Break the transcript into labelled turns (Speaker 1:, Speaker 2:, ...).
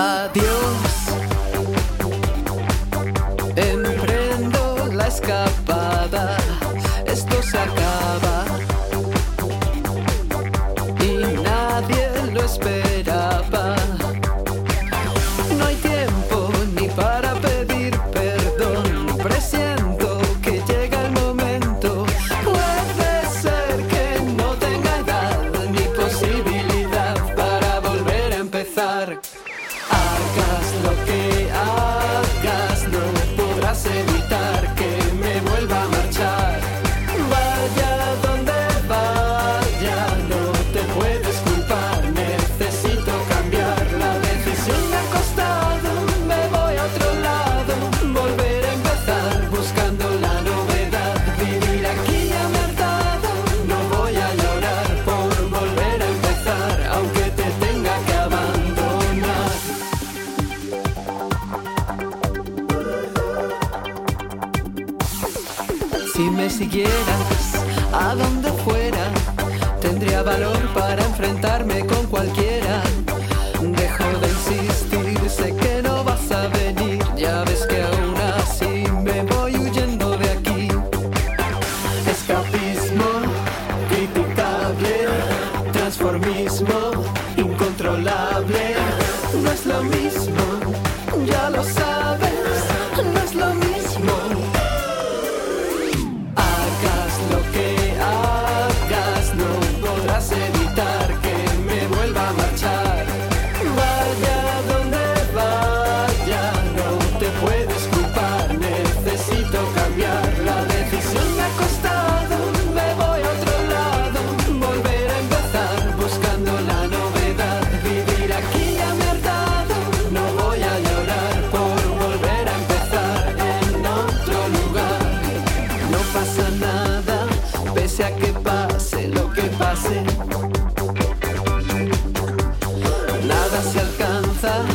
Speaker 1: Adiós, emprendo la escapada, esto se acaba y nadie lo esperaba. No hay tiempo ni para pedir perdón, presiento que llega el momento. Puede ser que no tenga edad ni posibilidad para volver a empezar. Hagas lo que hagas, no podrás evitar que me vuelva a marchar. Vaya donde vaya, no te puedes culpar, necesito cambiar. La decisión me ha costado, me voy a otro lado, volver a empezar buscando la novedad. Vivir aquí ya me ha hartado, no voy a llorar por volver a empezar, aunque te tenga que abandonar. Si me siguieras a donde fuera, tendría valor para enfrentarme con cualquiera. Dejo de insistir, sé que no vas a venir, ya ves que aún así me voy huyendo de aquí. Escapismo, criticable, transformismo, incontrolable. No es lo mismo, ya lo sabes, no es lo mismo. Hagas lo que hagas, no podrás evitar que me vuelva a marchar. Vaya donde vaya, no te puedes culpar, necesito cambiar. La decisión me ha costado, me voy a otro lado, volver a empezar buscando la novedad. Vivir aquí ya me ha hartado, no voy a llorar por volver a empezar en otro lugar. No pasa nada, pese a que pase lo que pase. Nada se alcanza